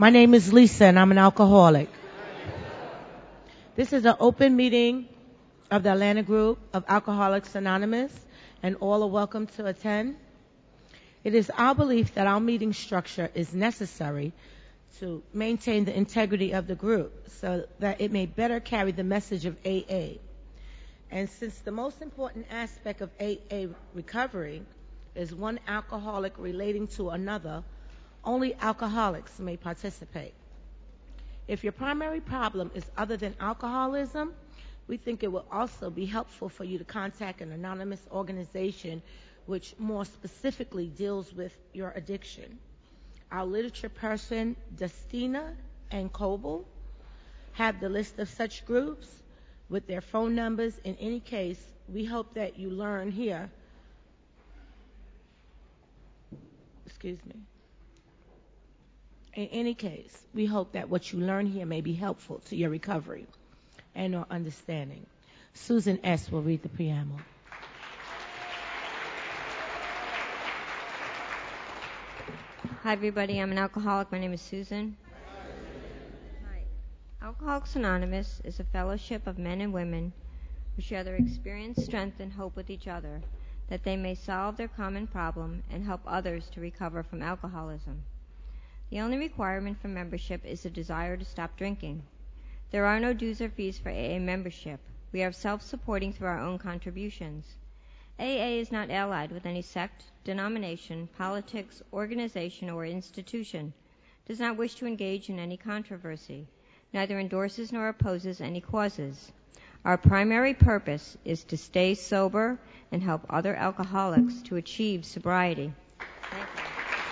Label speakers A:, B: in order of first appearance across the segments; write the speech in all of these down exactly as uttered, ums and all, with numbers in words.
A: My name is Lisa, and I'm an alcoholic. This is an open meeting of the Atlanta group of Alcoholics Anonymous, and all are welcome to attend. It is our belief that our meeting structure is necessary to maintain the integrity of the group so that it may better carry the message of A A. And since the most important aspect of A A recovery is one alcoholic relating to another, only alcoholics may participate. If your primary problem is other than alcoholism, we think it will also be helpful for you to contact an anonymous organization which more specifically deals with your addiction. Our literature person, Justina and Coble, have the list of such groups with their phone numbers. In any case, we hope that you learn here. Excuse me. In any case, we hope that what you learn here may be helpful to your recovery and or understanding. Susan S. will read the preamble.
B: Hi, everybody. I'm an alcoholic. My name is Susan. Hi. Alcoholics Anonymous is a fellowship of men and women who share their experience, strength, and hope with each other, that they may solve their common problem and help others to recover from alcoholism. The only requirement for membership is a desire to stop drinking. There are no dues or fees for A A membership. We are self-supporting through our own contributions. A A is not allied with any sect, denomination, politics, organization, or institution, does not wish to engage in any controversy, neither endorses nor opposes any causes. Our primary purpose is to stay sober and help other alcoholics to achieve sobriety. Thank you.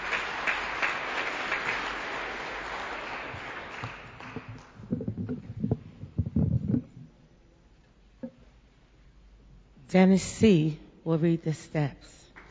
A: Dennis C. will read the steps.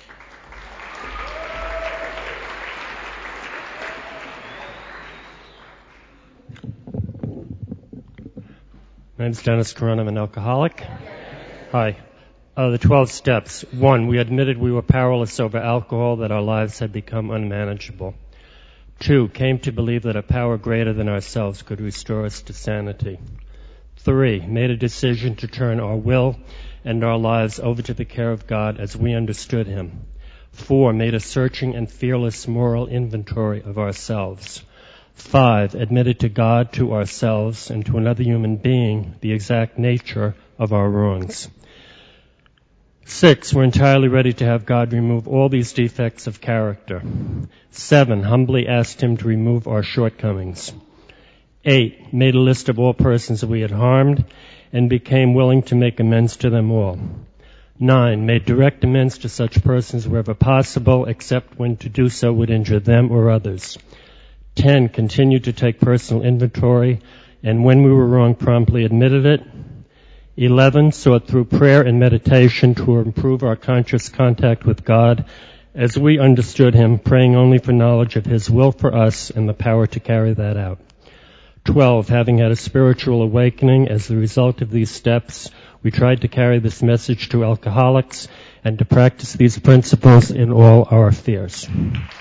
C: My name is Dennis Corona. I'm an alcoholic. Hi. Uh, the twelve steps. One, we admitted we were powerless over alcohol, that our lives had become unmanageable. Two, came to believe that a power greater than ourselves could restore us to sanity. Three, made a decision to turn our will and our lives over to the care of God as we understood Him. Four, made a searching and fearless moral inventory of ourselves. Five, admitted to God, to ourselves, and to another human being the exact nature of our wrongs. Six, we're entirely ready to have God remove all these defects of character. Seven, humbly asked Him to remove our shortcomings. Eight, made a list of all persons that we had harmed and became willing to make amends to them all. Nine, made direct amends to such persons wherever possible, except when to do so would injure them or others. Ten, continued to take personal inventory, and when we were wrong, promptly admitted it. Eleven, sought through prayer and meditation to improve our conscious contact with God as we understood Him, praying only for knowledge of His will for us and the power to carry that out. Twelve, having had a spiritual awakening as the result of these steps, we tried to carry this message to alcoholics and to practice these principles in all our affairs.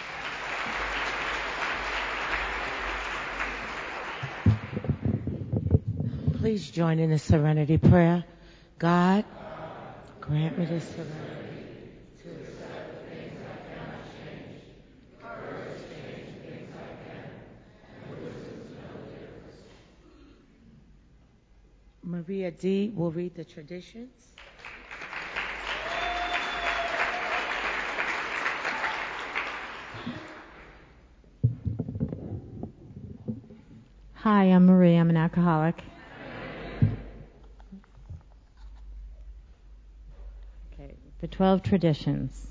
A: Please join in the serenity prayer. God, grant me the serenity to accept the things I cannot change, courage to change the things I can, and wisdom to know the difference. Maria D. will read the traditions.
D: Hi, I'm Marie. I'm an alcoholic. Okay, the twelve traditions.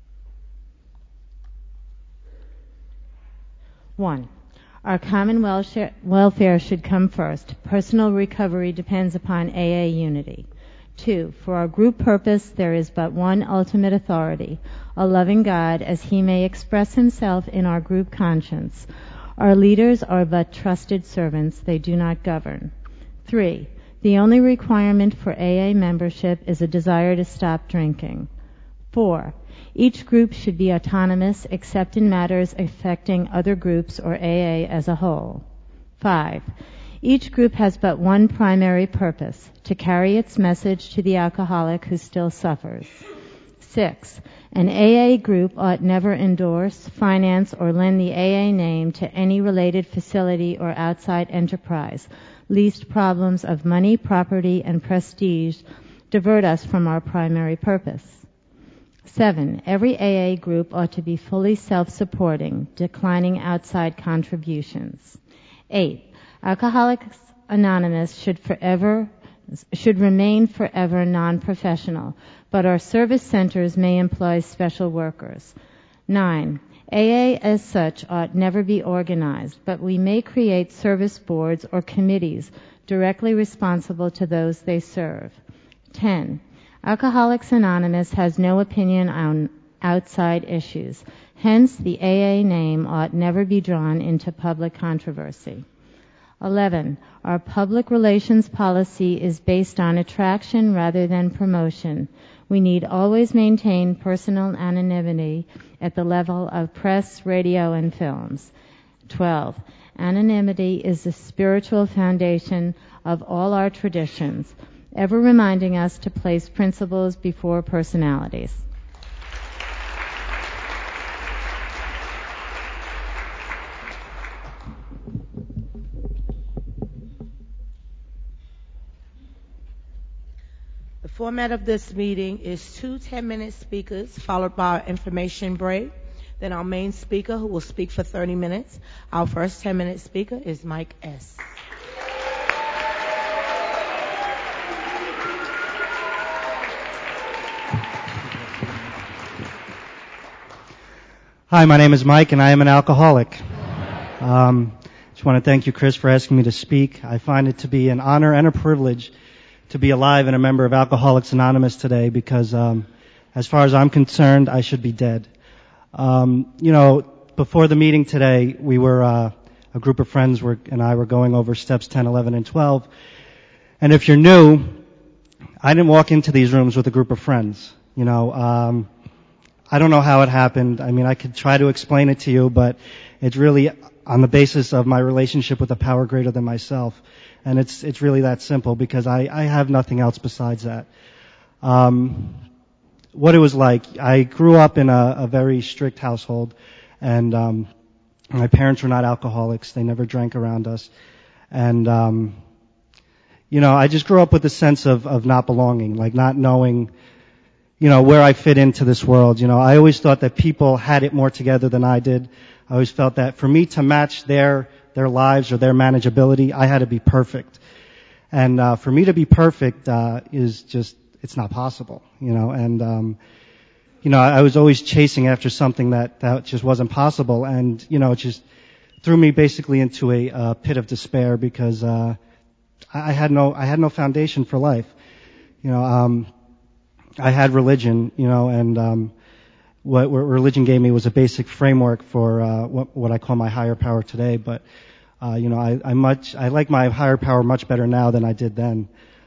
D: One, our common welfare should come first. Personal recovery depends upon A A unity. Two, for our group purpose, there is but one ultimate authority, a loving God, as He may express Himself in our group conscience. Our leaders are but trusted servants. They do not govern. Three, the only requirement for A A membership is a desire to stop drinking. Four, Each group should be autonomous except in matters affecting other groups or A A as a whole. Five, each group has but one primary purpose, to carry its message to the alcoholic who still suffers. Six, an A A group ought never endorse, finance, or lend the A A name to any related facility or outside enterprise, lest problems of money, property, and prestige divert us from our primary purpose. Seven, every A A group ought to be fully self-supporting, declining outside contributions. Eight, Alcoholics Anonymous should forever should remain forever non-professional, but our service centers may employ special workers. Nine, A A as such ought never be organized, but we may create service boards or committees directly responsible to those they serve. Ten, Alcoholics Anonymous has no opinion on outside issues. Hence, the A A name ought never be drawn into public controversy. Eleven, our public relations policy is based on attraction rather than promotion. We need always maintain personal anonymity at the level of press, radio, and films. Twelve, anonymity is the spiritual foundation of all our traditions, ever reminding us to place principles before personalities.
A: The format of this meeting is two ten-minute speakers followed by an information break. Then our main speaker, who will speak for thirty minutes. Our first ten-minute speaker is Mike S.
E: Hi, my name is Mike, and I am an alcoholic. Um, just want to thank you, Chris, for asking me to speak. I find it to be an honor and a privilege to be alive and a member of Alcoholics Anonymous today because, um, as far as I'm concerned, I should be dead. Um, you know, before the meeting today, we were uh, a group of friends were, and I were going over steps ten, eleven, and twelve. And if you're new, I didn't walk into these rooms with a group of friends. You know, um, I don't know how it happened. I mean, I could try to explain it to you, but it's really on the basis of my relationship with a power greater than myself. And it's it's really that simple because I, I have nothing else besides that. Um, what it was like, I grew up in a, a very strict household, and um, my parents were not alcoholics. They never drank around us. And, um, you know, I just grew up with a sense of, of not belonging, like not knowing, you know, where I fit into this world. You know, I always thought that people had it more together than I did. I always felt that for me to match their their lives or their manageability, I had to be perfect. And uh, for me to be perfect uh, is just, it's not possible, you know. And, um, you know, I, I was always chasing after something that, that just wasn't possible. And, you know, it just threw me basically into a uh, pit of despair because uh, I, I had no, I had no foundation for life. You know, um, I had religion, you know, and um, what, what religion gave me was a basic framework for uh, what, what I call my higher power today. But uh, you know, I, I much I like my higher power much better now than I did then.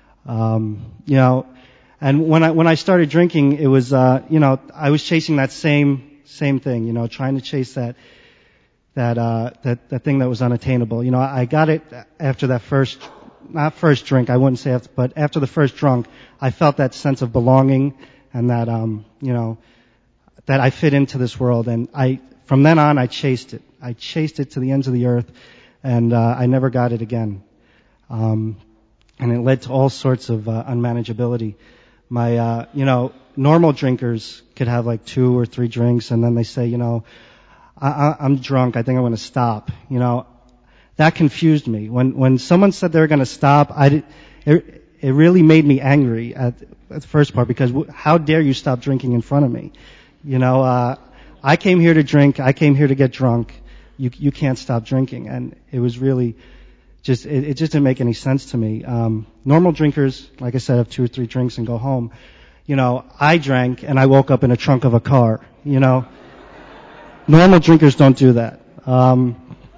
E: Um, you know, and when I when I started drinking, it was uh, you know I was chasing that same same thing. You know, trying to chase that that uh, that that thing that was unattainable. You know, I got it after that first. Not first drink, I wouldn't say, after, but after the first drunk, I felt that sense of belonging and that, um, you know, that I fit into this world. And I, from then on, I chased it. I chased it to the ends of the earth, and uh, I never got it again. Um, and it led to all sorts of uh, unmanageability. My, uh, you know, normal drinkers could have like two or three drinks, and then they say, you know, I, I, I'm drunk. I think I'm going to stop. You know. That confused me. When when someone said they were going to stop, I did, it, it really made me angry at, at the first part because w- how dare you stop drinking in front of me? You know, uh, I came here to drink. I came here to get drunk. You you can't stop drinking, and it was really just it, it just didn't make any sense to me. Um, normal drinkers, like I said, have two or three drinks and go home. You know, I drank and I woke up in a trunk of a car. You know, normal drinkers don't do that. Um,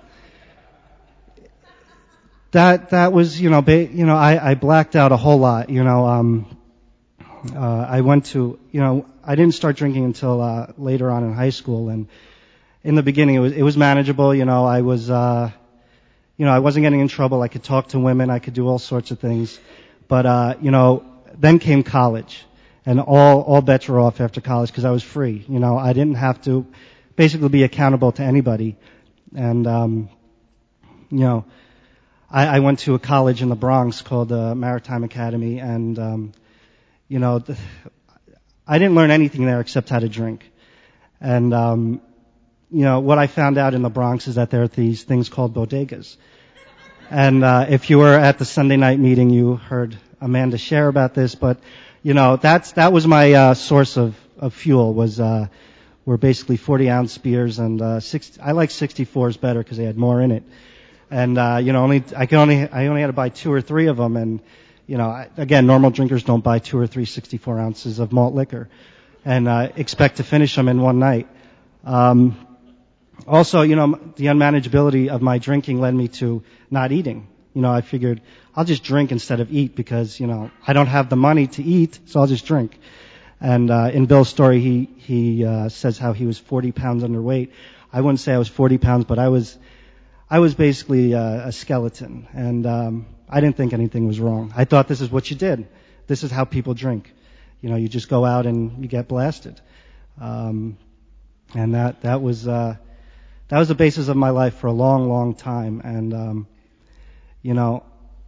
E: That that was, you know, ba- you know, I, I blacked out a whole lot. You know, um, uh, I went to, you know, I didn't start drinking until uh, later on in high school, and in the beginning it was it was manageable. You know, I was, uh, you know, I wasn't getting in trouble. I could talk to women. I could do all sorts of things. But uh, you know, then came college, and all all bets were off after college because I was free. You know, I didn't have to basically be accountable to anybody, and um, you know. I, I went to a college in the Bronx called the Maritime Academy, and um, you know, the, I didn't learn anything there except how to drink. And um, you know, what I found out in the Bronx is that there are these things called bodegas. And uh, if you were at the Sunday night meeting, you heard Amanda share about this. But you know, that's that was my uh, source of, of fuel. Was uh, were basically forty ounce beers, and uh, six, I like sixty-fours better because they had more in it. And, uh, you know, only, I can only, I only had to buy two or three of them. And, you know, I, again, normal drinkers don't buy two or three sixty-four ounces of malt liquor and, uh, expect to finish them in one night. Um, also, you know, the unmanageability of my drinking led me to not eating. You know, I figured I'll just drink instead of eat because, you know, I don't have the money to eat, so I'll just drink. And, uh, in Bill's story, he, he, uh, says how he was forty pounds underweight. I wouldn't say I was forty pounds, but I was, I was basically uh, a skeleton, and um, I didn't think anything was wrong. I thought this is what you did. This is how people drink. You know, you just go out and you get blasted. Um, and that that was uh, that was the basis of my life for a long, long time. And um, you know,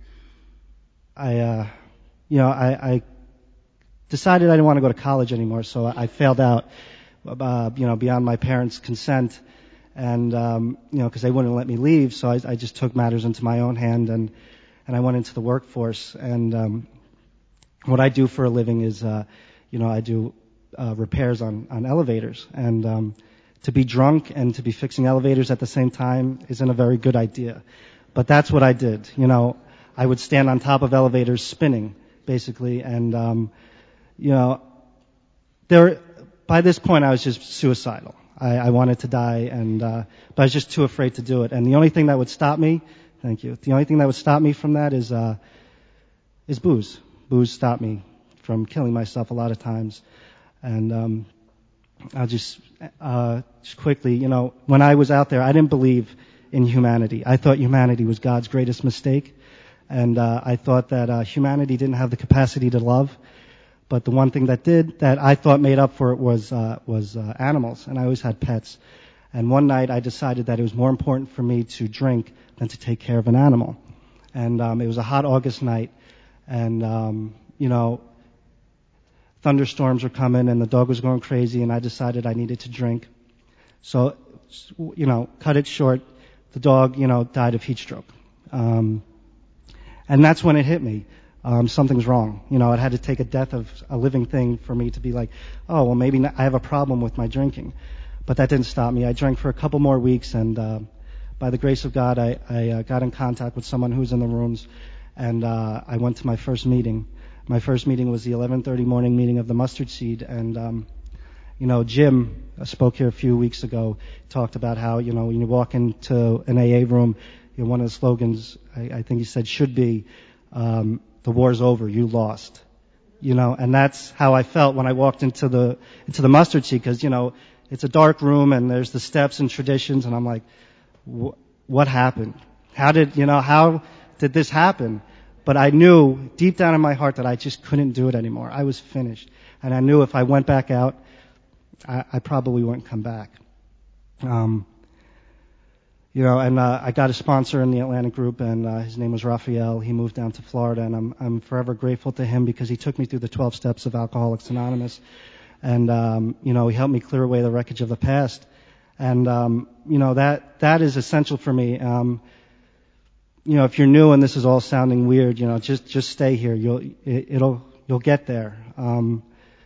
E: I uh, you know I, I decided I didn't want to go to college anymore, so I failed out. Uh, you know, beyond my parents' consent. And, um, you know, because they wouldn't let me leave, so I, I just took matters into my own hand, and, and I went into the workforce. And, um, what I do for a living is, uh, you know, I do, uh, repairs on, on elevators. And, um, to be drunk and to be fixing elevators at the same time isn't a very good idea. But that's what I did. You know, I would stand on top of elevators spinning, basically, and, um, you know, there, by this point I was just suicidal. I, I wanted to die, and uh, but I was just too afraid to do it. And the only thing that would stop me, thank you, the only thing that would stop me from that is uh, is booze. Booze stopped me from killing myself a lot of times. And um, I'll just uh, just quickly, you know, when I was out there, I didn't believe in humanity. I thought humanity was God's greatest mistake, and uh, I thought that uh, humanity didn't have the capacity to love. But the one thing that did, that I thought made up for it was, uh, was, uh, animals. And I always had pets. And one night I decided that it was more important for me to drink than to take care of an animal. And, um, it was a hot August night. And, um, you know, thunderstorms were coming and the dog was going crazy, and I decided I needed to drink. So, you know, cut it short, the dog, you know, died of heat stroke. Um, and that's when it hit me. Um, something's wrong. You know, it had to take a death of a living thing for me to be like, oh, well, maybe not, I have a problem with my drinking. But that didn't stop me. I drank for a couple more weeks, and uh, by the grace of God, I, I uh, got in contact with someone who was in the rooms, and uh, I went to my first meeting. My first meeting was the eleven thirty morning meeting of the Mustard Seed, and um, you know, Jim spoke here a few weeks ago, talked about how, you know, when you walk into an A A room, you know, one of the slogans, I, I think he said, should be, um, the war's over, you lost. You know, and that's how I felt when I walked into the, into the Mustard Seed, because, you know, it's a dark room and there's the steps and traditions, and I'm like, what happened? How did, you know, how did this happen? But I knew deep down in my heart that I just couldn't do it anymore. I was finished. And I knew if I went back out, I, I probably wouldn't come back. Um, You know, and uh, I got a sponsor in the Atlantic group, and uh, his name was Raphael. He moved down to Florida, and I'm I'm forever grateful to him because he took me through the twelve steps of Alcoholics Anonymous, and um, you know, he helped me clear away the wreckage of the past, and um, you know, that that is essential for me. Um, you know, if you're new and this is all sounding weird, you know, just just stay here. You'll it, it'll you'll get there. Um,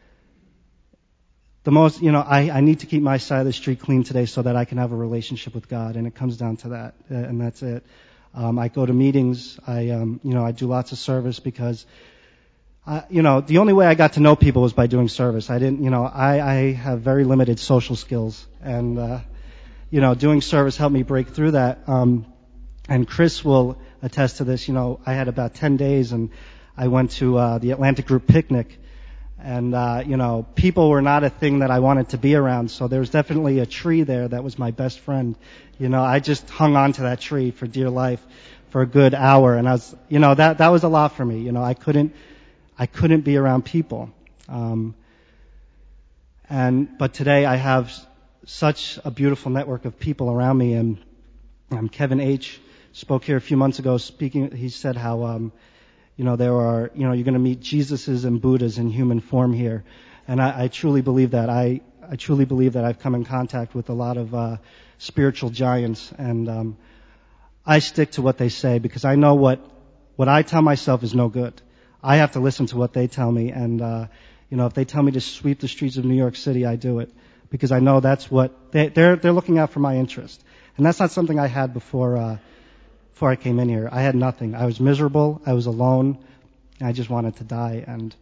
E: The most, you know, I, I need to keep my side of the street clean today so that I can have a relationship with God, and it comes down to that, and that's it. Um, I go to meetings, I, um, you know, I do lots of service because, I, you know, the only way I got to know people was by doing service. I didn't, you know, I, I have very limited social skills, and, uh, you know, doing service helped me break through that. Um, and Chris will attest to this. You know, I had about ten days, and I went to uh, the Atlantic Group picnic. And, uh, you know, people were not a thing that I wanted to be around. So there was definitely a tree there that was my best friend. You know, I just hung on to that tree for dear life for a good hour. And I was, you know, that, that was a lot for me. You know, I couldn't, I couldn't be around people. Um, and, but today I have such a beautiful network of people around me. And um, Kevin H. spoke here a few months ago speaking, he said how, um, you know, there are, you know, you're going to meet Jesuses and Buddhas in human form here. And I, I truly believe that. I, I truly believe that I've come in contact with a lot of, uh, spiritual giants. And, um, I stick to what they say because I know what, what I tell myself is no good. I have to listen to what they tell me. And, uh, you know, if they tell me to sweep the streets of New York City, I do it because I know that's what they, they're, they're looking out for my interest. And that's not something I had before, uh, before I came in here. I had nothing. I was miserable. I was alone. I just wanted to die. And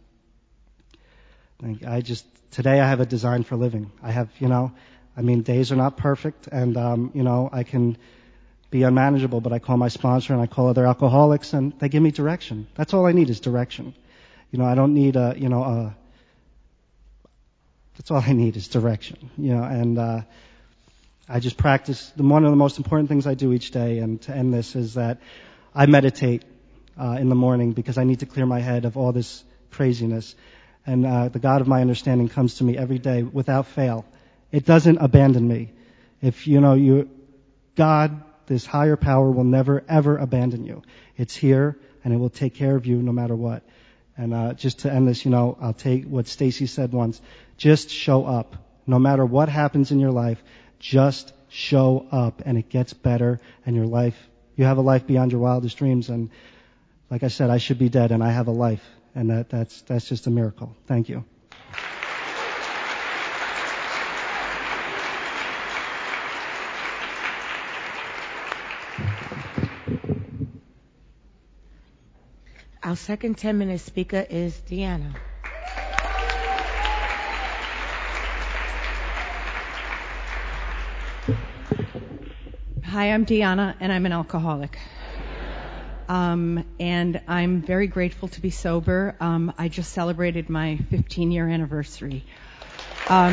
E: I just, today I have a design for living. I have, you know, I mean, days are not perfect and, um, you know, I can be unmanageable, but I call my sponsor and I call other alcoholics and they give me direction. That's all I need is direction. You know, I don't need a, you know, a, that's all I need is direction, you know, and, uh, I just practice. One of the most important things I do each day, and to end this, is that I meditate uh, in the morning because I need to clear my head of all this craziness. And uh, the God of my understanding comes to me every day without fail. It doesn't abandon me. If you know you, God, this higher power will never ever abandon you. It's here and it will take care of you no matter what. And uh, just to end this, you know, I'll take what Stacy said once: just show up, no matter what happens in your life. Just show up and it gets better and your life, you have a life beyond your wildest dreams. And like I said, I should be dead and I have a life. And that, that's, that's just a miracle. Thank you.
A: Our second ten-minute speaker is Deanna.
F: Hi, I'm Deanna, and I'm an alcoholic. Um, and I'm very grateful to be sober. Um, I just celebrated my fifteen-year anniversary. Um,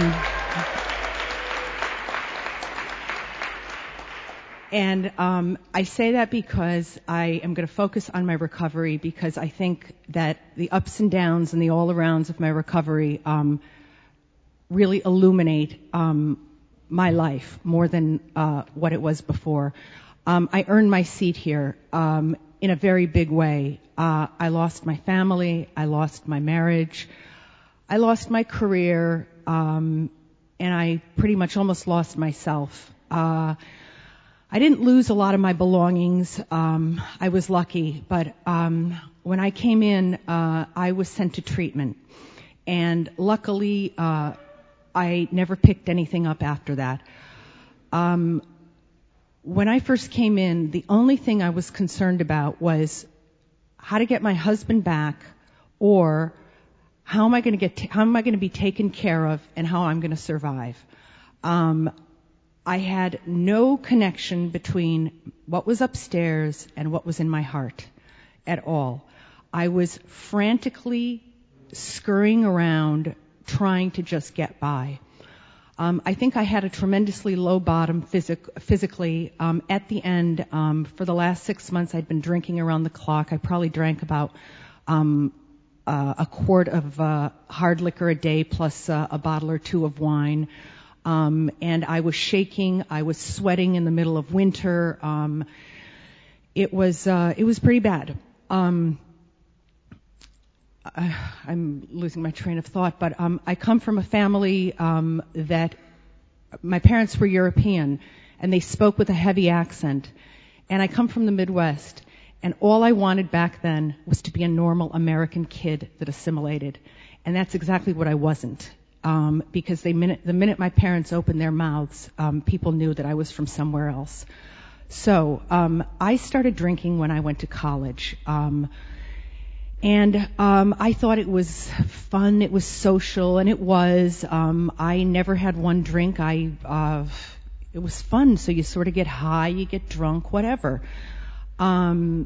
F: and um, I say that because I am going to focus on my recovery because I think that the ups and downs and the all-arounds of my recovery um, really illuminate um my life more than uh, what it was before. Um, I earned my seat here um, in a very big way. Uh, I lost my family. I lost my marriage. I lost my career. Um, and I pretty much almost lost myself. Uh, I didn't lose a lot of my belongings. Um, I was lucky. But um, when I came in, uh, I was sent to treatment. And luckily, uh, I never picked anything up after that. Um, when I first came in, the only thing I was concerned about was how to get my husband back, or how am I going to get, t- how am I going to be taken care of, and how I'm going to survive. Um, I had no connection between what was upstairs and what was in my heart at all. I was frantically scurrying around, trying to just get by. Um, I think I had a tremendously low bottom physic- physically. Um, at the end, um, for the last six months, I'd been drinking around the clock. I probably drank about um, uh, a quart of uh, hard liquor a day, plus uh, a bottle or two of wine. Um, and I was shaking. I was sweating in the middle of winter. Um, it was uh, it was pretty bad. Um, I'm losing my train of thought, but um, I come from a family um, that my parents were European, and they spoke with a heavy accent. And I come from the Midwest, and all I wanted back then was to be a normal American kid that assimilated. And that's exactly what I wasn't, um, because they minute, the minute my parents opened their mouths, um, people knew that I was from somewhere else. So um, I started drinking when I went to college. Um, And um, I thought it was fun, it was social, and it was. Um, I never had one drink. I uh, it was fun, so you sort of get high, you get drunk, whatever. Um,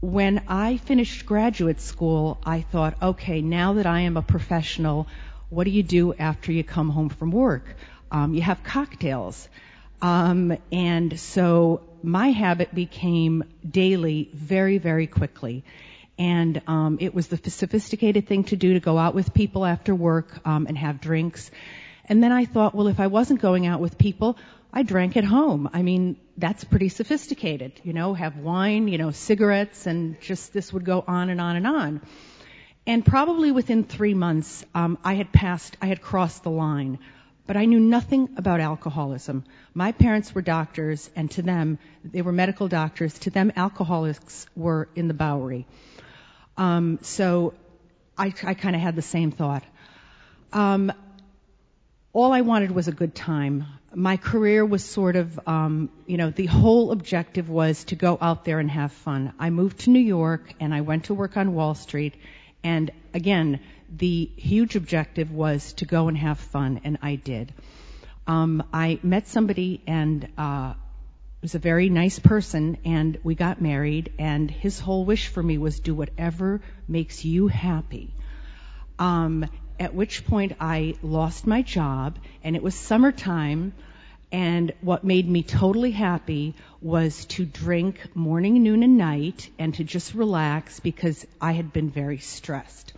F: when I finished graduate school, I thought, okay, now that I am a professional, what do you do after you come home from work? Um, you have cocktails. Um, and so my habit became daily very, very quickly. And um, it was the sophisticated thing to do to go out with people after work um, and have drinks. And then I thought, well, if I wasn't going out with people, I drank at home. I mean, that's pretty sophisticated, you know, have wine, you know, cigarettes, and just this would go on and on and on. And probably within three months, um, I had passed, I had crossed the line. But I knew nothing about alcoholism. My parents were doctors, and to them, they were medical doctors. To them, alcoholics were in the Bowery. Um, so I, I kind of had the same thought. Um, all I wanted was a good time. My career was sort of, um, you know, the whole objective was to go out there and have fun. I moved to New York, and I went to work on Wall Street, and again, the huge objective was to go and have fun, and I did. Um, I met somebody, and uh, was a very nice person, and we got married, and his whole wish for me was do whatever makes you happy. Um, at which point I lost my job, and it was summertime, and what made me totally happy was to drink morning, noon, and night, and to just relax because I had been very stressed.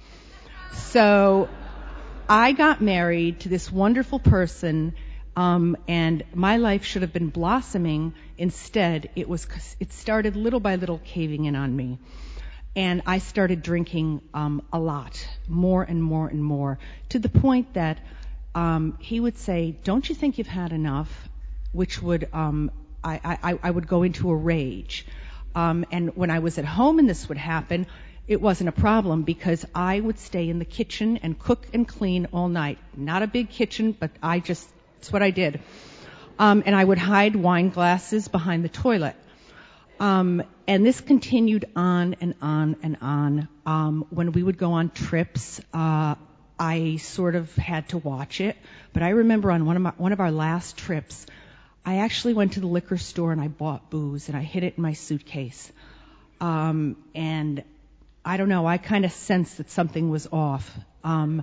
F: So I got married to this wonderful person, um, and my life should have been blossoming. Instead, it was it started little by little caving in on me, and I started drinking um, a lot, more and more and more, to the point that um, he would say, "Don't you think you've had enough?" Which would um, I, I, I would go into a rage, um, and when I was at home and this would happen, it wasn't a problem because I would stay in the kitchen and cook and clean all night. Not a big kitchen, but I just, it's what I did. Um, and I would hide wine glasses behind the toilet. Um, and this continued on and on and on. Um, when we would go on trips, uh, I sort of had to watch it. But I remember on one of my, one of our last trips, I actually went to the liquor store and I bought booze and I hid it in my suitcase. Um, and I don't know, I kind of sensed that something was off. Um,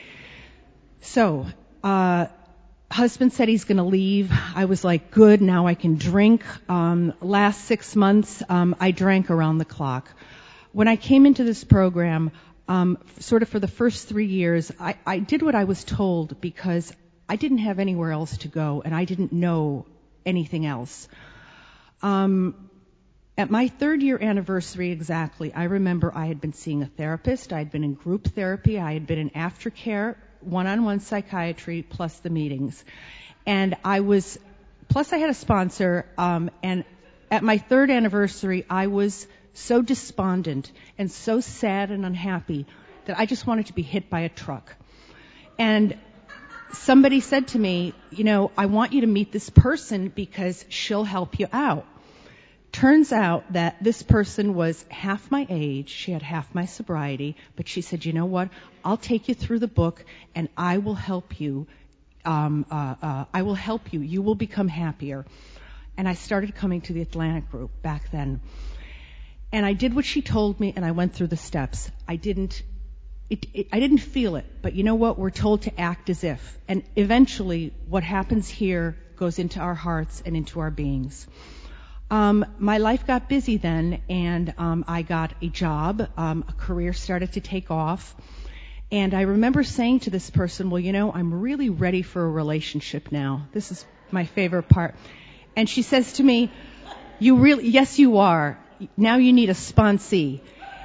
F: so, uh, husband said he's going to leave. I was like, good, now I can drink. Um, last six months, um, I drank around the clock. When I came into this program, um, sort of for the first three years, I, I did what I was told because I didn't have anywhere else to go and I didn't know anything else. Um, At my third year anniversary exactly, I remember I had been seeing a therapist, I had been in group therapy, I had been in aftercare, one-on-one psychiatry, plus the meetings. And I was, plus I had a sponsor, um, and at my third anniversary, I was so despondent and so sad and unhappy that I just wanted to be hit by a truck. And somebody said to me, you know, I want you to meet this person because she'll help you out. Turns out that this person was half my age, she had half my sobriety, but she said, you know what, I'll take you through the book and I will help you, um, uh, uh, I will help you, you will become happier. And I started coming to the Atlantic Group back then. And I did what she told me and I went through the steps. I didn't, it, it, I didn't feel it, but you know what, we're told to act as if. And eventually what happens here goes into our hearts and into our beings. Um, my life got busy then, and um, I got a job. Um, a career started to take off. And I remember saying to this person, well, you know, I'm really ready for a relationship now. This is my favorite part. And she says to me, you really, yes, you are. Now you need a sponsee.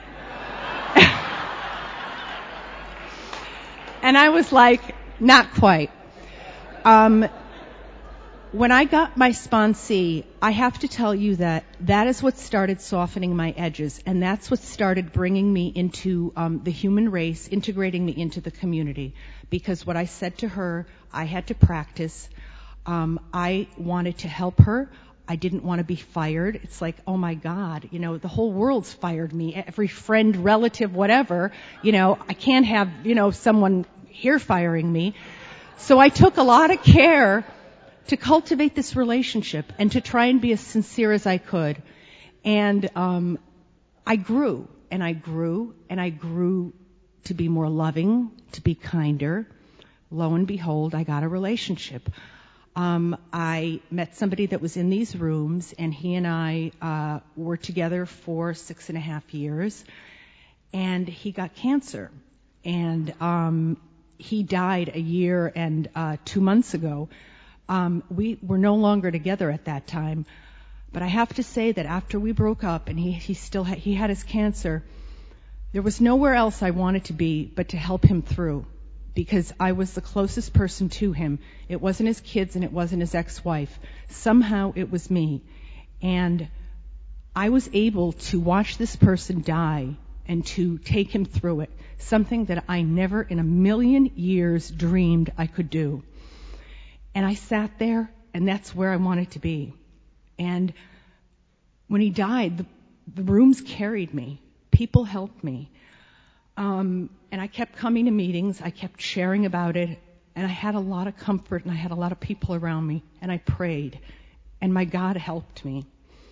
F: And I was like, not quite. Um, When I got my sponsee, I have to tell you that that is what started softening my edges, and that's what started bringing me into um, the human race, integrating me into the community. Because what I said to her, I had to practice. Um, I wanted to help her. I didn't want to be fired. It's like, oh my God, you know, the whole world's fired me. Every friend, relative, whatever, you know, I can't have, you know, someone here firing me. So I took a lot of care to cultivate this relationship and to try and be as sincere as I could. And um, I grew, and I grew, and I grew to be more loving, to be kinder. Lo and behold, I got a relationship. Um, I met somebody that was in these rooms, and he and I uh, were together for six and a half years, and he got cancer. And um, he died a year and uh, two months ago. Um, we were no longer together at that time. But I have to say that after we broke up and he, he still had, he had his cancer, there was nowhere else I wanted to be but to help him through, because I was the closest person to him. It wasn't his kids and it wasn't his ex-wife. Somehow it was me. And I was able to watch this person die and to take him through it, something that I never in a million years dreamed I could do. And I sat there, and that's where I wanted to be. And when he died, the, the rooms carried me. People helped me. Um, and I kept coming to meetings. I kept sharing about it. And I had a lot of comfort, and I had a lot of people around me. And I prayed. And my God helped me.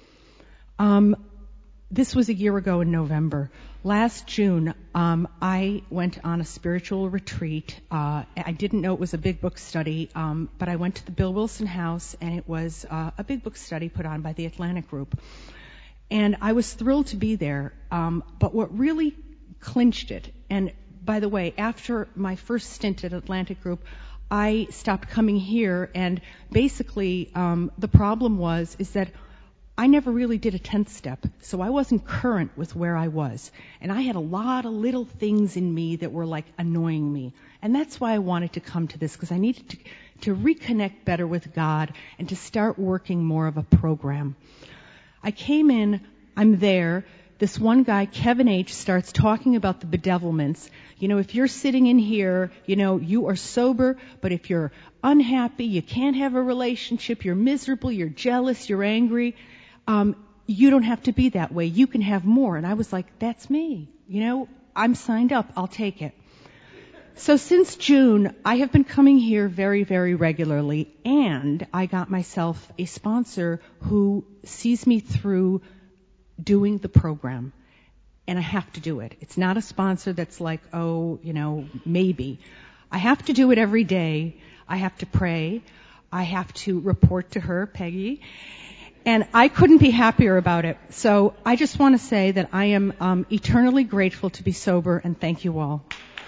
F: Um, this was a year ago in November. Last June, um, I went on a spiritual retreat. Uh, I didn't know it was a big book study, um, but I went to the Bill Wilson House, and it was uh, a big book study put on by the Atlantic Group. And I was thrilled to be there, um, but what really clinched it, and by the way, after my first stint at Atlantic Group, I stopped coming here, and basically um, the problem was is that I never really did a tenth step, so I wasn't current with where I was. And I had a lot of little things in me that were like annoying me. And that's why I wanted to come to this, because I needed to, to reconnect better with God and to start working more of a program. I came in, I'm there, this one guy, Kevin H., starts talking about the bedevilments. You know, if you're sitting in here, you know, you are sober, but if you're unhappy, you can't have a relationship, you're miserable, you're jealous, you're angry, Um, you don't have to be that way. You can have more. And I was like, that's me. You know, I'm signed up. I'll take it. So since June, I have been coming here very, very regularly, and I got myself a sponsor who sees me through doing the program. And I have to do it. It's not a sponsor that's like, oh, you know, maybe. I have to do it every day. I have to pray. I have to report to her, Peggy. And I couldn't be happier about it. So I just want to say that I am um, eternally grateful to be sober, and thank you all.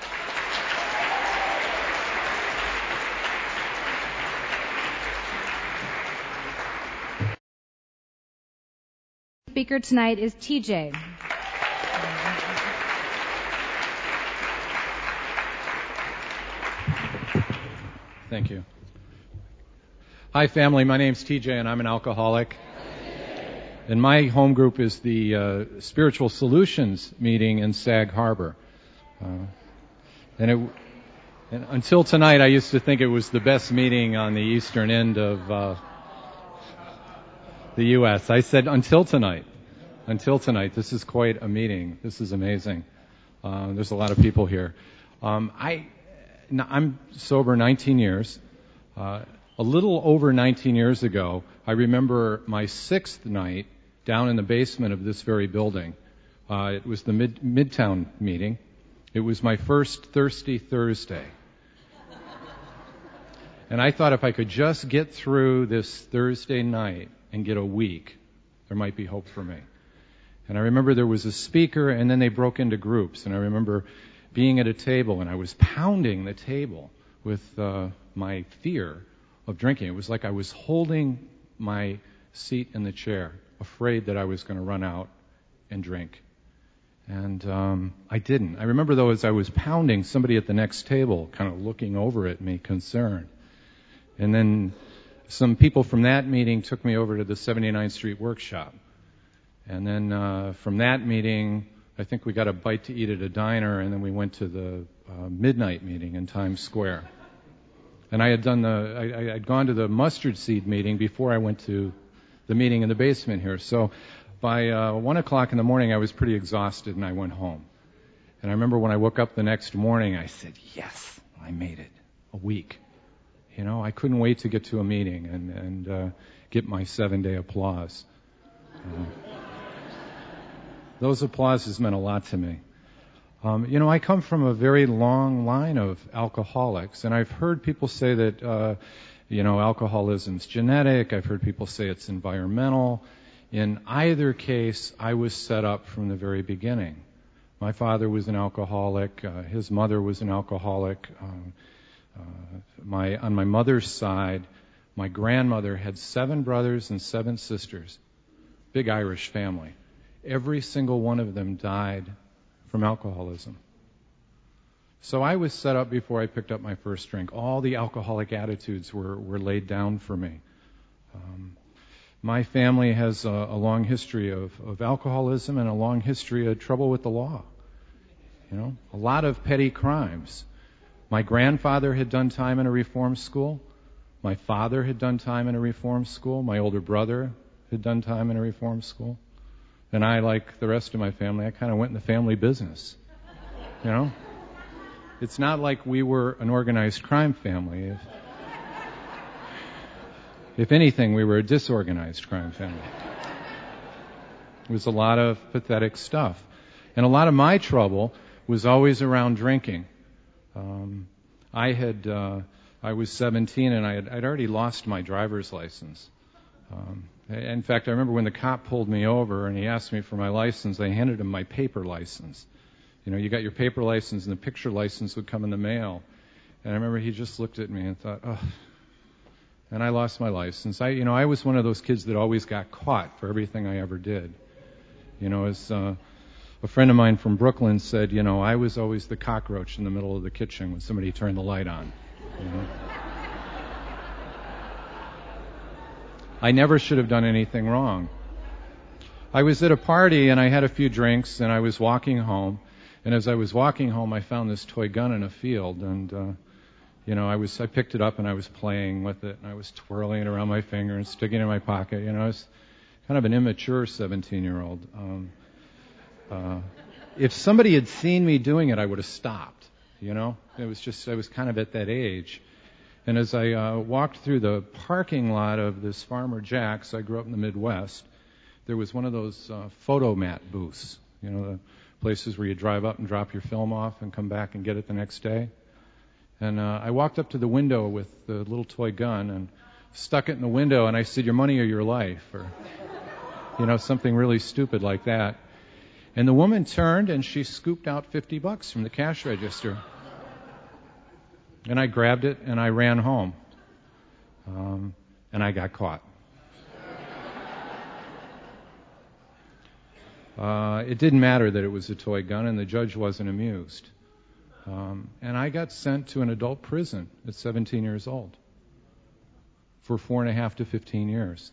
G: Speaker tonight is T J.
H: Thank you. Hi, family. My name's T J, and I'm an alcoholic. And my home group is the uh, Spiritual Solutions meeting in Sag Harbor. Uh, and, it, and until tonight, I used to think it was the best meeting on the eastern end of uh, the U S I said, until tonight. Until tonight. This is quite a meeting. This is amazing. Uh, there's a lot of people here. Um, I, I'm sober nineteen years. Uh, a little over nineteen years ago, I remember my sixth night down in the basement of this very building. Uh, it was the mid, Midtown meeting. It was my first Thirsty Thursday. And I thought if I could just get through this Thursday night and get a week, there might be hope for me. And I remember there was a speaker, and then they broke into groups. And I remember being at a table, and I was pounding the table with uh, my fear of drinking. It was like I was holding my seat in the chair, afraid that I was going to run out and drink. And um, I didn't. I remember, though, as I was pounding, somebody at the next table kind of looking over at me, concerned. And then some people from that meeting took me over to the seventy-ninth Street workshop. And then uh, from that meeting, I think we got a bite to eat at a diner, and then we went to the uh, midnight meeting in Times Square. And I had done the, I, I had gone to the mustard seed meeting before I went to the meeting in the basement here. So by uh, one o'clock in the morning, I was pretty exhausted, and I went home. And I remember when I woke up the next morning, I said, yes, I made it. A week. You know, I couldn't wait to get to a meeting and, and uh, get my seven-day applause. Uh, Those applauses meant a lot to me. Um, you know, I come from a very long line of alcoholics, and I've heard people say that, uh, you know, alcoholism's genetic. I've heard people say it's environmental. In either case, I was set up from the very beginning. My father was an alcoholic. Uh, his mother was an alcoholic. Um, uh, my on my mother's side, my grandmother had seven brothers and seven sisters. Big Irish family. Every single one of them died from alcoholism. So I was set up before I picked up my first drink. All the alcoholic attitudes were, were laid down for me. Um, my family has a, a long history of, of alcoholism and a long history of trouble with the law. You know, a lot of petty crimes. My grandfather had done time in a reform school. My father had done time in a reform school. My older brother had done time in a reform school. And I, like the rest of my family, I kind of went in the family business. You know? It's not like we were an organized crime family. If, if anything, we were a disorganized crime family. It was a lot of pathetic stuff. And a lot of my trouble was always around drinking. Um, I had, uh, I was seventeen and I had, I'd already lost my driver's license. Um, in fact, I remember when the cop pulled me over and he asked me for my license, I handed him my paper license. You know, you got your paper license and the picture license would come in the mail. And I remember he just looked at me and thought, oh. And I lost my license. I, you know, I was one of those kids that always got caught for everything I ever did. You know, as uh, a friend of mine from Brooklyn said, you know, I was always the cockroach in the middle of the kitchen when somebody turned the light on. You know? I never should have done anything wrong. I was at a party and I had a few drinks and I was walking home. And as I was walking home, I found this toy gun in a field. And, uh, you know, I was I picked it up and I was playing with it. And I was twirling it around my finger and sticking it in my pocket. You know, I was kind of an immature seventeen-year-old. Um, uh, if somebody had seen me doing it, I would have stopped. You know, it was just I was kind of at that age. And as I uh, walked through the parking lot of this Farmer Jack's, I grew up in the Midwest, there was one of those uh, photomat booths, you know, the places where you drive up and drop your film off and come back and get it the next day. And uh, I walked up to the window with the little toy gun and stuck it in the window, and I said, your money or your life, or, you know, something really stupid like that. And the woman turned and she scooped out fifty bucks from the cash register. And I grabbed it and I ran home. Um, and I got caught. Uh, it didn't matter that it was a toy gun, and the judge wasn't amused. Um, and I got sent to an adult prison at seventeen years old for four and a half to fifteen years.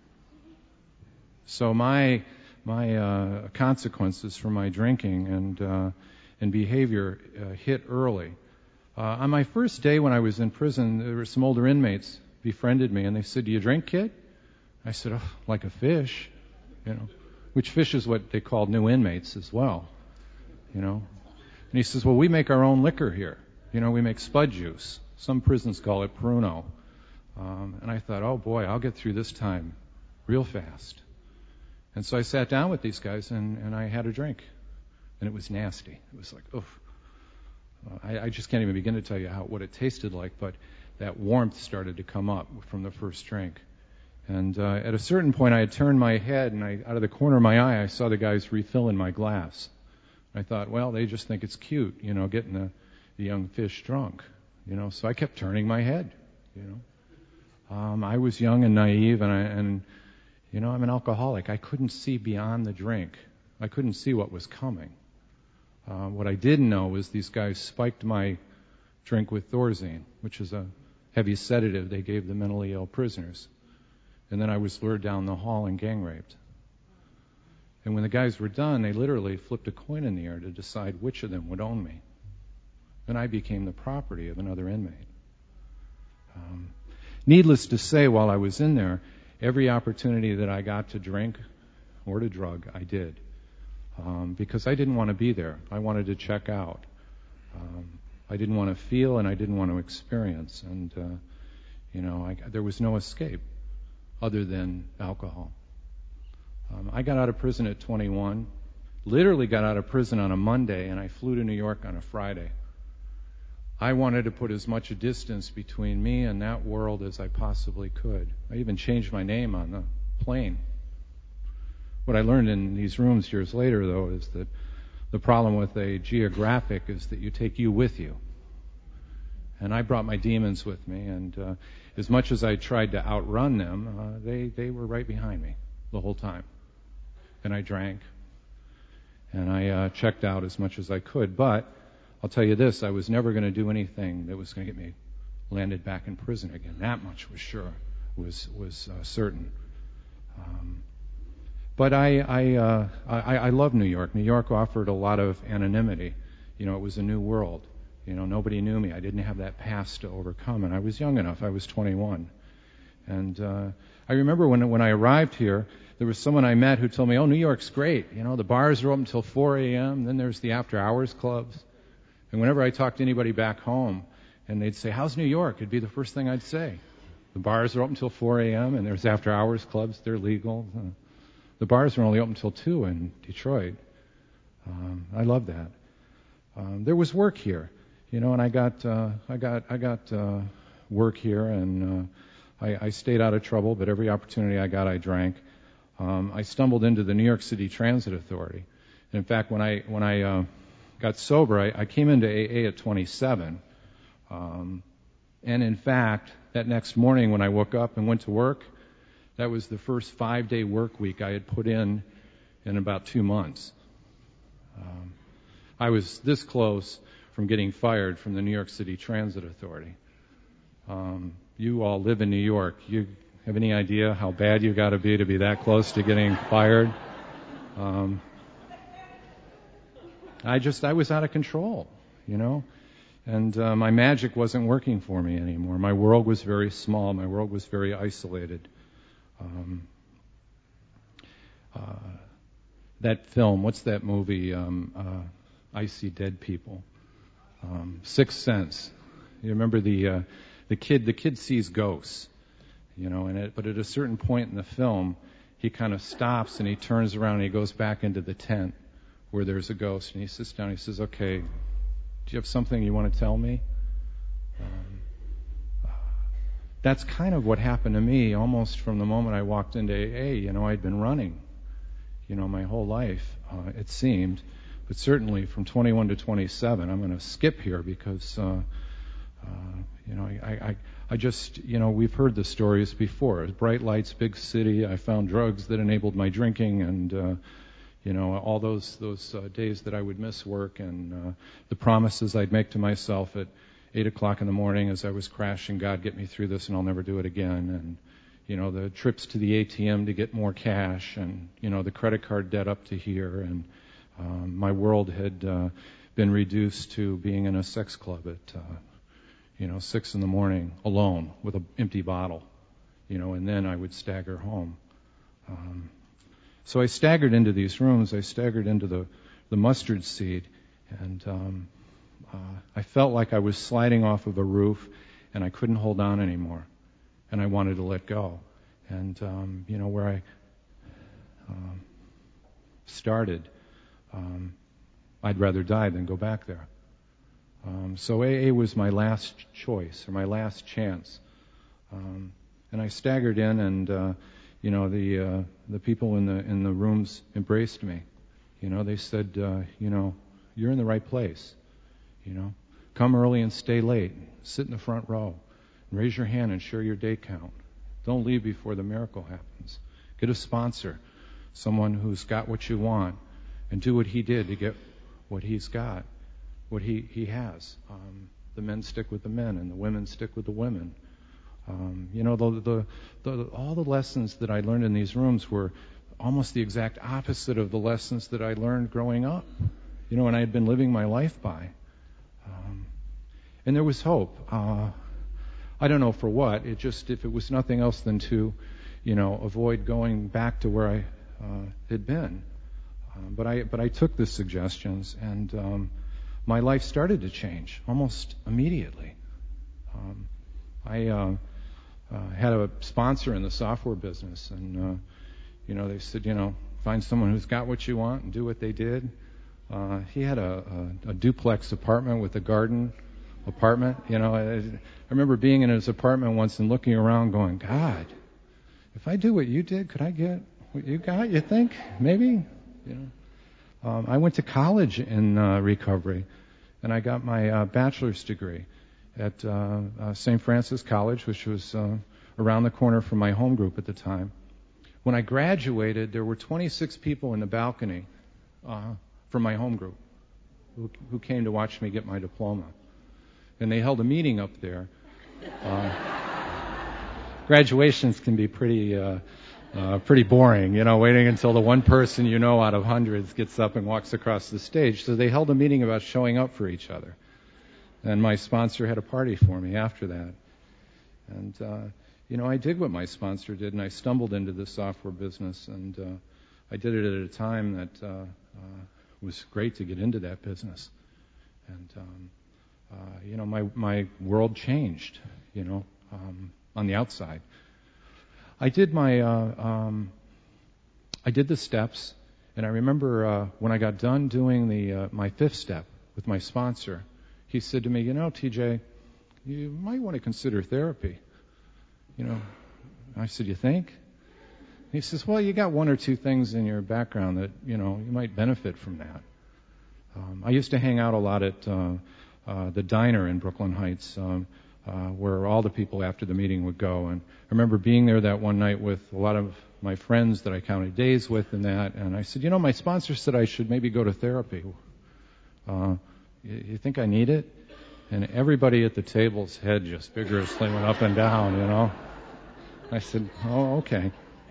H: So my my uh, consequences for my drinking and uh, and behavior uh, hit early. Uh, on my first day when I was in prison, there were some older inmates befriended me, and they said, "Do you drink, kid?" I said, "Oh, like a fish," you know, which fish is what they called new inmates as well, you know. And he says, "Well, we make our own liquor here. You know, we make spud juice. Some prisons call it Pruno." Um, and I thought, "Oh boy, I'll get through this time real fast." And so I sat down with these guys and, and I had a drink, and it was nasty. It was like, oof. Uh, I, I just can't even begin to tell you how what it tasted like, but that warmth started to come up from the first drink. And uh, at a certain point, I had turned my head, and I, out of the corner of my eye, I saw the guys refilling my glass. I thought, well, they just think it's cute, you know, getting the, the young fish drunk, you know. So I kept turning my head, you know. Um, I was young and naive, and, I, and you know, I'm an alcoholic. I couldn't see beyond the drink. I couldn't see what was coming. Uh, what I didn't know was these guys spiked my drink with Thorazine, which is a heavy sedative they gave the mentally ill prisoners. And then I was lured down the hall and gang raped. And when the guys were done, they literally flipped a coin in the air to decide which of them would own me. And I became the property of another inmate. Um, needless to say, while I was in there, every opportunity that I got to drink or to drug, I did. Um, because I didn't want to be there. I wanted to check out. Um, I didn't want to feel, and I didn't want to experience. And, uh, you know, I, there was no escape other than alcohol. Um, I got out of prison at twenty-one. Literally got out of prison on a Monday, and I flew to New York on a Friday. I wanted to put as much a distance between me and that world as I possibly could. I even changed my name on the plane. What I learned in these rooms years later, though, is that the problem with a geographic is that you take you with you. And I brought my demons with me, and uh, as much as I tried to outrun them, uh, they, they were right behind me the whole time. And I drank, and I uh, checked out as much as I could. But I'll tell you this, I was never going to do anything that was going to get me landed back in prison again. That much was sure, was was uh, certain. Um, but I I, uh, I I love New York. New York offered a lot of anonymity. You know, it was a new world. You know, nobody knew me. I didn't have that past to overcome, and I was young enough. I was twenty-one. And uh, I remember when when I arrived here, there was someone I met who told me, oh, New York's great. You know, the bars are open until four a.m., then there's the after-hours clubs. And whenever I talked to anybody back home, and they'd say, how's New York? It'd be the first thing I'd say. The bars are open until four a.m., and there's after-hours clubs. They're legal. Uh, the bars are only open until two in Detroit. Um, I love that. Um, there was work here. You know, and I got uh, I got I got uh, work here, and uh, I, I stayed out of trouble. But every opportunity I got, I drank. Um, I stumbled into the New York City Transit Authority. And in fact, when I when I uh, got sober, I, I came into A A at twenty-seven. Um, and in fact, that next morning when I woke up and went to work, that was the first five-day work week I had put in in about two months. Um, I was this close from getting fired from the New York City Transit Authority. Um, you all live in New York. You have any idea how bad you got to be to be that close to getting fired? Um, I just, I was out of control, you know, and uh, my magic wasn't working for me anymore. My world was very small. My world was very isolated. Um, uh, that film, what's that movie? Um, uh, I See Dead People. Um, Sixth Sense. You remember the uh, the kid? The kid sees ghosts, you know. And it, but at a certain point in the film, he kind of stops and he turns around and he goes back into the tent where there's a ghost, and he sits down. And he says, "Okay, do you have something you want to tell me?" Um, uh, that's kind of what happened to me almost from the moment I walked into A A. You know, I'd been running, you know, my whole life. Uh, it seemed. But certainly from twenty-one to twenty-seven, I'm going to skip here because, uh, uh, you know, I, I, I just, you know, we've heard the stories before. Bright lights, big city. I found drugs that enabled my drinking, and, uh, you know, all those those uh, days that I would miss work, and uh, the promises I'd make to myself at eight o'clock in the morning as I was crashing. God, get me through this, and I'll never do it again. And you know, the trips to the A T M to get more cash, and you know, the credit card debt up to here, and Um, my world had uh, been reduced to being in a sex club at, uh, you know, six in the morning, alone with an empty bottle, you know, and then I would stagger home. Um, so I staggered into these rooms. I staggered into the, the mustard seed, and um, uh, I felt like I was sliding off of a roof, and I couldn't hold on anymore, and I wanted to let go. And um, you know, where I um, started. Um, I'd rather die than go back there. Um, so A A was my last choice, or my last chance. Um, and I staggered in, and uh, you know, the uh, the people in the in the rooms embraced me. You know, they said, uh, you know, you're in the right place. You know, come early and stay late. Sit in the front row, and raise your hand and share your day count. Don't leave before the miracle happens. Get a sponsor, someone who's got what you want. And do what he did to get what he's got, what he, he has. Um, the men stick with the men, and the women stick with the women. Um, you know, the, the, the, all the lessons that I learned in these rooms were almost the exact opposite of the lessons that I learned growing up. You know, and I had been living my life by. Um, and there was hope. Uh, I don't know for what. It just, if it was nothing else than to, you know, avoid going back to where I uh, had been. Um, but I but I took the suggestions, and um, my life started to change almost immediately. Um, I uh, uh, had a sponsor in the software business, and uh, you know, they said, you know, find someone who's got what you want and do what they did. Uh, he had a, a, a duplex apartment with a garden apartment. You know, I, I remember being in his apartment once and looking around going, God, if I do what you did, could I get what you got, you think? Maybe? You know. Um, I went to college in uh, recovery, and I got my uh, bachelor's degree at uh, uh, Saint Francis College, which was uh, around the corner from my home group at the time. When I graduated, there were twenty-six people in the balcony uh, from my home group who, who came to watch me get my diploma. And they held a meeting up there. Uh, graduations can be pretty uh, uh, pretty boring, you know, waiting until the one person you know out of hundreds gets up and walks across the stage. So they held a meeting about showing up for each other. And my sponsor had a party for me after that. And, uh, you know, I did what my sponsor did, and I stumbled into the software business. And uh, I did it at a time that uh, uh, was great to get into that business. And, um, uh, you know, my, my world changed, you know, um, on the outside. I did my, uh, um, I did the steps, and I remember uh, when I got done doing the uh, my fifth step with my sponsor, he said to me, you know, T J, you might want to consider therapy. You know, I said, you think? He says, well, you got one or two things in your background that, you know, you might benefit from that. Um, I used to hang out a lot at uh, uh, the diner in Brooklyn Heights, um, uh, where all the people after the meeting would go. And I remember being there that one night with a lot of my friends that I counted days with and that. And I said, you know, my sponsor said I should maybe go to therapy. Uh, you, you think I need it? And everybody at the table's head just vigorously went up and down, you know. I said, oh, okay.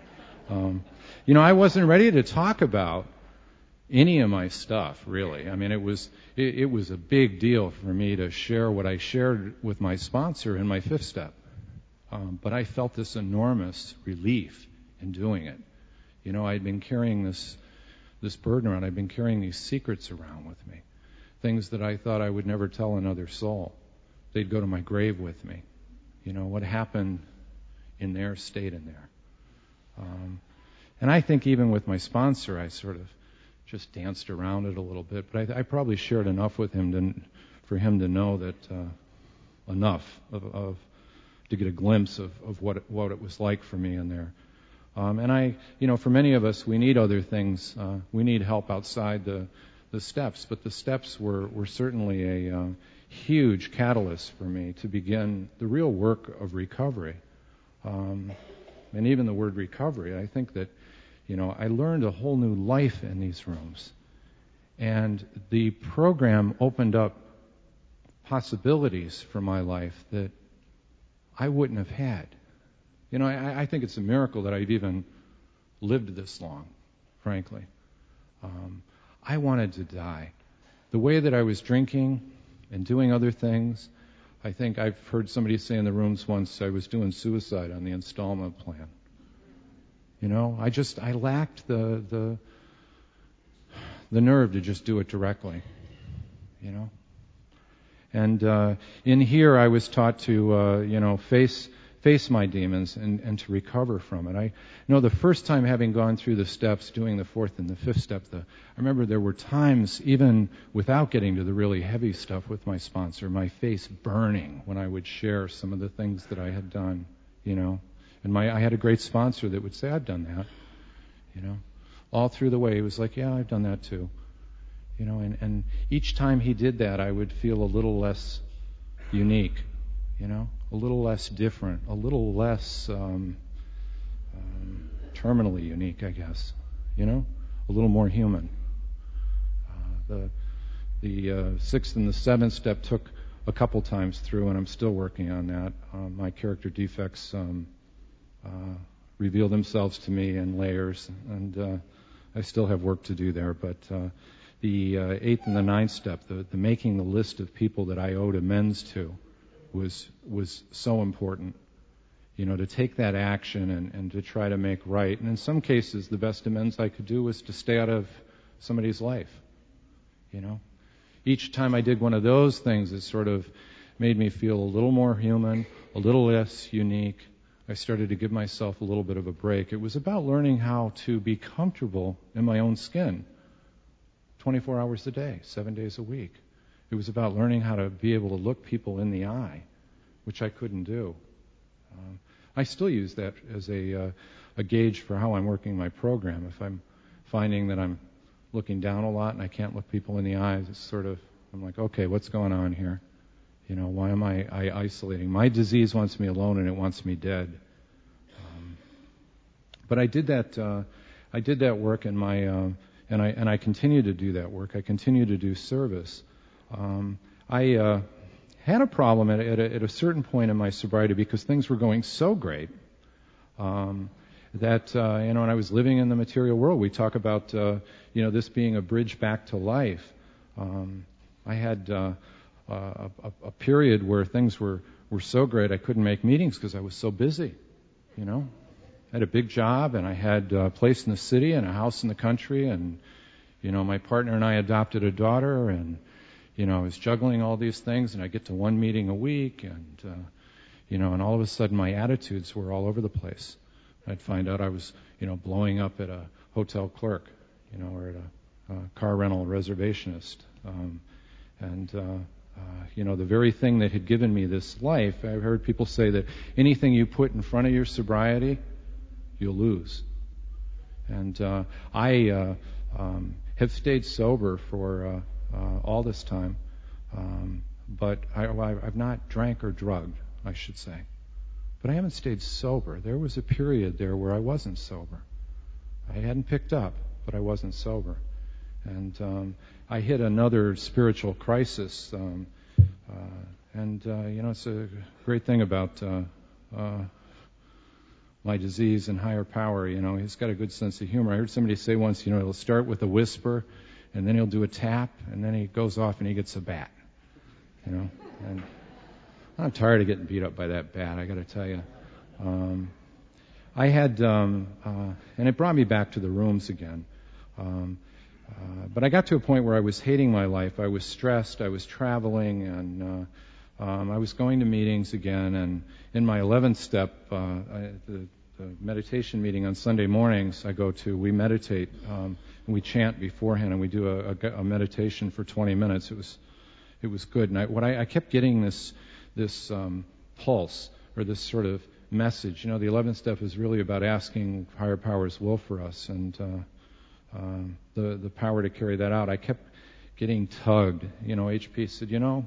H: Um, you know, I wasn't ready to talk about any of my stuff, really. I mean, it was it, it was a big deal for me to share what I shared with my sponsor in my fifth step. Um, but I felt this enormous relief in doing it. You know, I'd been carrying this this burden around. I'd been carrying these secrets around with me, things that I thought I would never tell another soul. They'd go to my grave with me. You know, what happened in there stayed in there. Um, and I think even with my sponsor, I sort of just danced around it a little bit, but I, I probably shared enough with him to, for him to know that uh, enough of, of to get a glimpse of, of what it, what it was like for me in there. Um, and I, you know, for many of us, we need other things. Uh, we need help outside the the steps, but the steps were were certainly a uh, huge catalyst for me to begin the real work of recovery. Um, and even the word recovery, I think that, you know, I learned a whole new life in these rooms. And the program opened up possibilities for my life that I wouldn't have had. You know, I, I think it's a miracle that I've even lived this long, frankly. Um, I wanted to die. The way that I was drinking and doing other things, I think I've heard somebody say in the rooms once I was doing suicide on the installment plan. You know, I just, I lacked the, the, the nerve to just do it directly, you know. And, uh, in here I was taught to, uh, you know, face, face my demons and, and to recover from it. I you know the first time having gone through the steps, doing the fourth and the fifth step, the, I remember there were times, even without getting to the really heavy stuff with my sponsor, my face burning when I would share some of the things that I had done, you know. And my, I had a great sponsor that would say, I've done that, you know. All through the way, he was like, yeah, I've done that too. You know, and, and each time he did that, I would feel a little less unique, you know, a little less different, a little less um, um, terminally unique, I guess, you know, a little more human. Uh, the the uh, sixth and the seventh step took a couple times through, and I'm still working on that. Uh, my character defects um, uh, reveal themselves to me in layers, and uh, I still have work to do there, but uh, the uh, eighth and the ninth step, the, the making the list of people that I owed amends to, was was so important. You know, to take that action and, and to try to make right. And in some cases, the best amends I could do was to stay out of somebody's life. You know, each time I did one of those things, it sort of made me feel a little more human, a little less unique, I started to give myself a little bit of a break. It was about learning how to be comfortable in my own skin twenty-four hours a day, seven days a week. It was about learning how to be able to look people in the eye, which I couldn't do. Um, I still use that as a, uh, a gauge for how I'm working my program. If I'm finding that I'm looking down a lot and I can't look people in the eyes, it's sort of, I'm like, okay, what's going on here? You know, why am I, I isolating? My disease wants me alone and it wants me dead. Um, but I did that. Uh, I did that work in my, uh, and I and I continue to do that work. I continue to do service. Um, I uh, had a problem at, at, a, at a certain point in my sobriety because things were going so great um, that uh, you know, and I was living in the material world. We talk about uh, you know, this being a bridge back to life. Um, I had. Uh, Uh, a, a period where things were, were so great I couldn't make meetings because I was so busy, you know. I had a big job and I had a place in the city and a house in the country and, you know, my partner and I adopted a daughter and, you know, I was juggling all these things and I get to one meeting a week and, uh, you know, and all of a sudden my attitudes were all over the place. I'd find out I was, you know, blowing up at a hotel clerk, you know, or at a, a car rental reservationist. Um, and, uh, Uh, you know, the very thing that had given me this life, I've heard people say that anything you put in front of your sobriety, you'll lose. And uh, I uh, um, have stayed sober for uh, uh, all this time, um, but I, I've not drank or drugged, I should say. But I haven't stayed sober. There was a period there where I wasn't sober. I hadn't picked up, but I wasn't sober. And um, I hit another spiritual crisis. Um, uh, and, uh, you know, it's a great thing about uh, uh, my disease and higher power. You know, he's got a good sense of humor. I heard somebody say once, you know, he'll start with a whisper, and then he'll do a tap, and then he goes off and he gets a bat. You know, and I'm tired of getting beat up by that bat, I got to tell you. Um, I had, um, uh, and it brought me back to the rooms again. Um, Uh, but I got to a point where I was hating my life. I was stressed. I was traveling, and uh, um, I was going to meetings again. And in my eleventh step, uh, I, the, the meditation meeting on Sunday mornings I go to, we meditate um, and we chant beforehand, and we do a, a, a meditation for twenty minutes. It was, it was good. And I, what I, I kept getting this, this um, pulse or this sort of message. You know, the eleventh step is really about asking higher power's will for us, and uh, Um, the the power to carry that out. I kept getting tugged. You know, H P said, you know,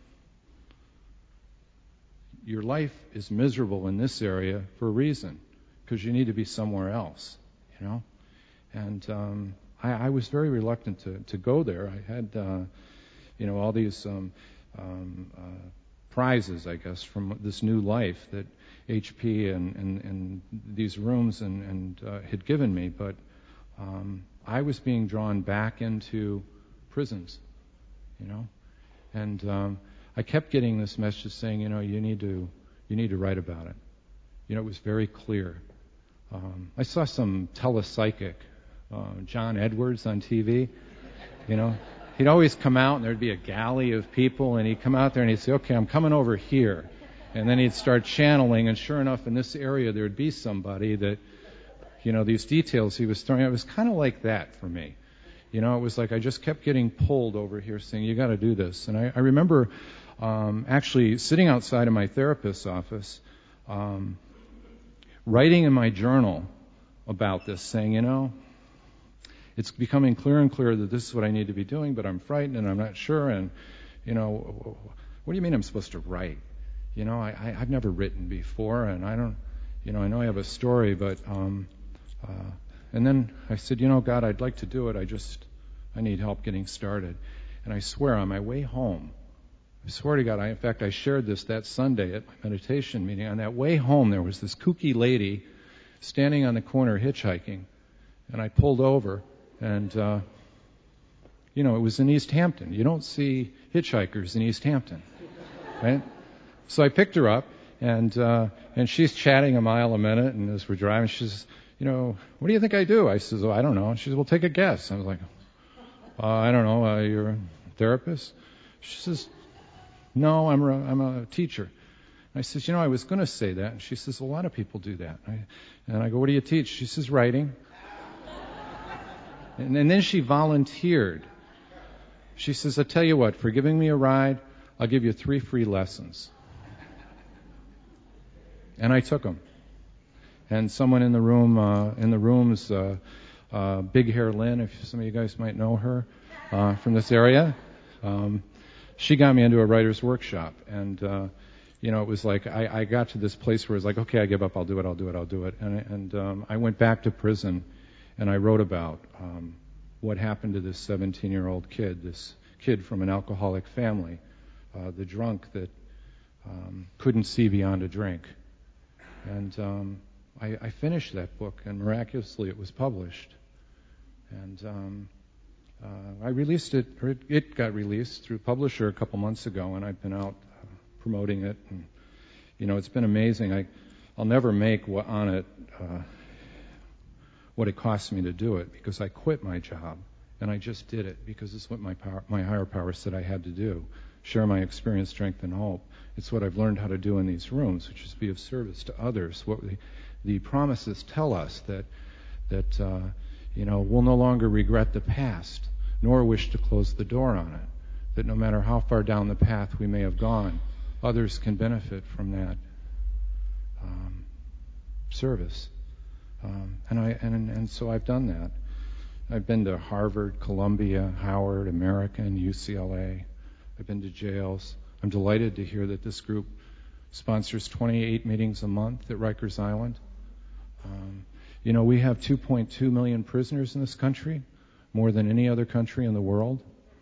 H: your life is miserable in this area for a reason, because you need to be somewhere else, you know. And um, I, I was very reluctant to, to go there. I had, uh, you know, all these um, um, uh, prizes, I guess, from this new life that H P and, and, and these rooms and, and uh, had given me, but um, I was being drawn back into prisons, you know, and um, I kept getting this message saying, you know, you need to, you need to write about it. You know, it was very clear. Um, I saw some telepsychic, uh, John Edwards on T V. You know, he'd always come out and there'd be a galley of people, and he'd come out there and he'd say, okay, I'm coming over here, and then he'd start channeling, and sure enough, in this area there'd be somebody that. You know, these details he was throwing out, it was kind of like that for me. You know, it was like I just kept getting pulled over here saying, you got to do this. And I, I remember um, actually sitting outside of my therapist's office, um, writing in my journal about this, saying, you know, it's becoming clearer and clearer that this is what I need to be doing, but I'm frightened and I'm not sure. And, you know, what do you mean I'm supposed to write? You know, I, I, I've never written before, and I don't, you know, I know I have a story, but... Um, Uh, and then I said, you know, God, I'd like to do it. I just, I need help getting started. And I swear, on my way home, I swear to God, I, in fact, I shared this that Sunday at my meditation meeting. On that way home, there was this kooky lady standing on the corner hitchhiking. And I pulled over, and, uh, you know, it was in East Hampton. You don't see hitchhikers in East Hampton, right? So I picked her up, and uh, and she's chatting a mile a minute, and as we're driving, she says, you know, what do you think I do? I says, oh, I don't know. She says, well, take a guess. I was like, uh, I don't know. Uh, you're a therapist? She says, no, I'm a, I'm a teacher. I says, you know, I was going to say that. And she says, a lot of people do that. I, and I go, what do you teach? She says, writing. and, and then she volunteered. She says, I'll tell you what, for giving me a ride, I'll give you three free lessons. And I took them. And someone in the room, uh, in the rooms, uh, uh, Big Hair Lynn, if some of you guys might know her, uh, from this area, um, she got me into a writer's workshop. And, uh, you know, it was like, I, I got to this place where it was like, okay, I give up, I'll do it, I'll do it, I'll do it. And, and um, I went back to prison, and I wrote about um, what happened to this seventeen-year-old kid, this kid from an alcoholic family, uh, the drunk that um, couldn't see beyond a drink. And um, I, I finished that book, and miraculously it was published. And um, uh, I released it, or it, it got released through Publisher a couple months ago, and I've been out uh, promoting it. And, you know, it's been amazing. I, I'll never make what, on it uh, what it cost me to do it, because I quit my job, and I just did it because it's what my, power, my higher power said I had to do, share my experience, strength, and hope. It's what I've learned how to do in these rooms, which is be of service to others. What the, the promises tell us that that uh, you know we'll no longer regret the past, nor wish to close the door on it. That no matter how far down the path we may have gone, others can benefit from that um, service. Um, and I and and so I've done that. I've been to Harvard, Columbia, Howard, American, U C L A. I've been to jails. I'm delighted to hear that this group sponsors twenty-eight meetings a month at Rikers Island. Um, you know, we have two point two million prisoners in this country, more than any other country in the world.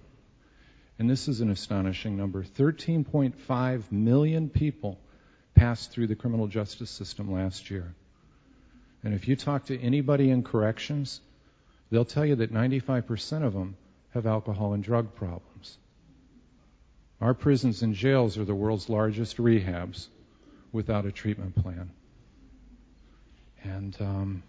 H: And this is an astonishing number. thirteen point five million people passed through the criminal justice system last year. And if you talk to anybody in corrections, they'll tell you that ninety-five percent of them have alcohol and drug problems. Our prisons and jails are the world's largest rehabs without a treatment plan. And um,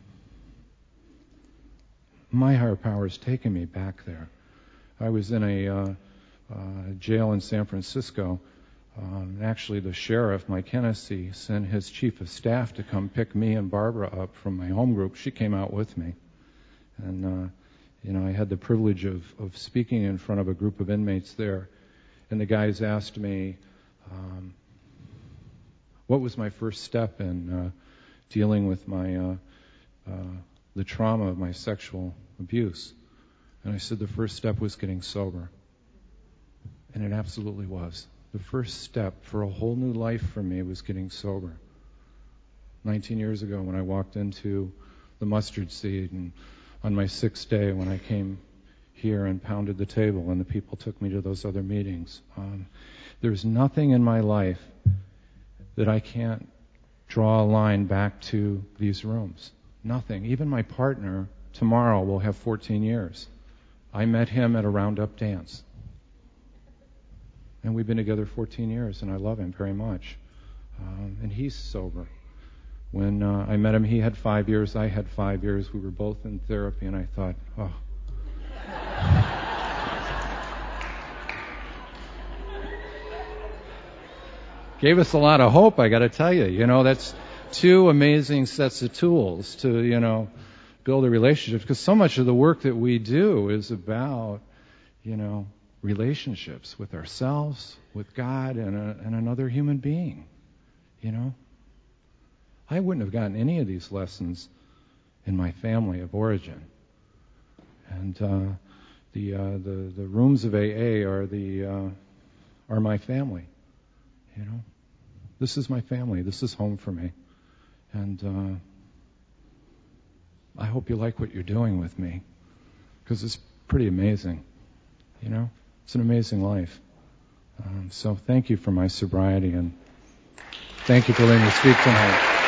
H: my higher power has taken me back there. I was in a uh, uh, jail in San Francisco. Um, actually, the sheriff, Mike Hennessy, sent his chief of staff to come pick me and Barbara up from my home group. She came out with me. And, uh, you know, I had the privilege of, of speaking in front of a group of inmates there. And the guys asked me, um, what was my first step in uh, dealing with my uh, uh, the trauma of my sexual abuse? And I said the first step was getting sober. And it absolutely was. The first step for a whole new life for me was getting sober. nineteen years ago when I walked into the Mustard Seed, and on my sixth day when I came here and pounded the table and the people took me to those other meetings. Um, there's nothing in my life that I can't draw a line back to these rooms. Nothing. Even my partner tomorrow will have fourteen years. I met him at a Roundup dance. And we've been together fourteen years, and I love him very much. Um, and he's sober. When uh, I met him, he had five years, I had five years. We were both in therapy, and I thought, oh, gave us a lot of hope, I got to tell you. You know, that's two amazing sets of tools to, you know, build a relationship. Because so much of the work that we do is about, you know, relationships with ourselves, with God, and, a, and another human being. You know, I wouldn't have gotten any of these lessons in my family of origin. And uh, the, uh, the the rooms of A A are the uh, are my family. You know, this is my family. This is home for me. And uh, I hope you like what you're doing with me, because it's pretty amazing. You know, it's an amazing life. Um, so thank you for my sobriety, and thank you for letting me speak tonight.